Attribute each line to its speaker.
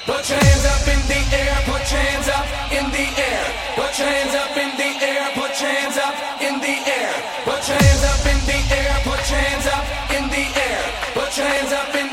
Speaker 1: Put your hands up in the air, put your hands up in the air. Put your hands up in the air, put your hands up in the air. Put your hands up in the air, put your hands up in the air. Put your hands up in